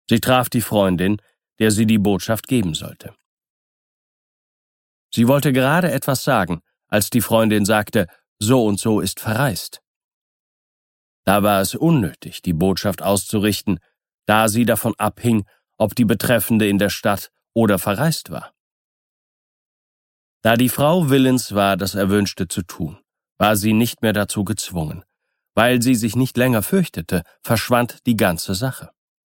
Sie traf die Freundin, der sie die Botschaft geben sollte. Sie wollte gerade etwas sagen, als die Freundin sagte, so und so ist verreist. Da war es unnötig, die Botschaft auszurichten, da sie davon abhing, ob die Betreffende in der Stadt oder verreist war. Da die Frau willens war, das Erwünschte zu tun, war sie nicht mehr dazu gezwungen. Weil sie sich nicht länger fürchtete, verschwand die ganze Sache.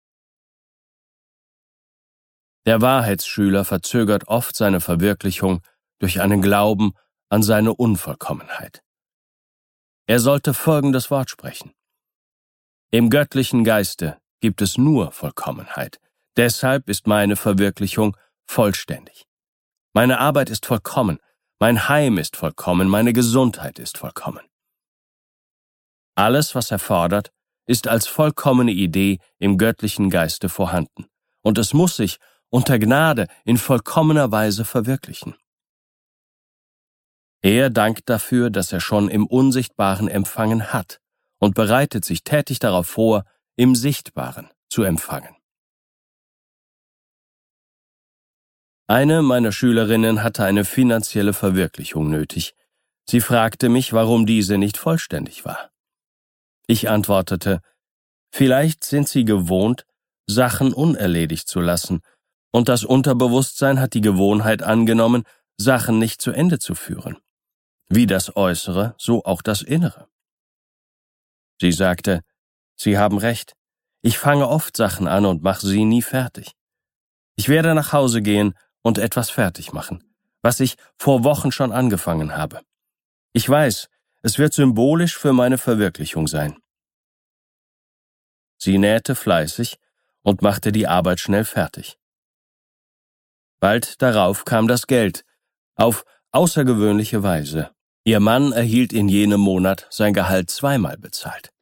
Der Wahrheitsschüler verzögert oft seine Verwirklichung durch einen Glauben an seine Unvollkommenheit. Er sollte folgendes Wort sprechen: Im göttlichen Geiste gibt es nur Vollkommenheit. Deshalb ist meine Verwirklichung vollständig. Meine Arbeit ist vollkommen, mein Heim ist vollkommen, meine Gesundheit ist vollkommen. Alles, was er fordert, ist als vollkommene Idee im göttlichen Geiste vorhanden, und es muss sich unter Gnade in vollkommener Weise verwirklichen. Er dankt dafür, dass er schon im Unsichtbaren empfangen hat und bereitet sich tätig darauf vor, im Sichtbaren zu empfangen. Eine meiner Schülerinnen hatte eine finanzielle Verwirklichung nötig. Sie fragte mich, warum diese nicht vollständig war. Ich antwortete, vielleicht sind Sie gewohnt, Sachen unerledigt zu lassen, und das Unterbewusstsein hat die Gewohnheit angenommen, Sachen nicht zu Ende zu führen. Wie das Äußere, so auch das Innere. Sie sagte, Sie haben recht, ich fange oft Sachen an und mache sie nie fertig. Ich werde nach Hause gehen und etwas fertig machen, was ich vor Wochen schon angefangen habe. Ich weiß, es wird symbolisch für meine Verwirklichung sein. Sie nähte fleißig und machte die Arbeit schnell fertig. Bald darauf kam das Geld, auf außergewöhnliche Weise. Ihr Mann erhielt in jenem Monat sein Gehalt zweimal bezahlt.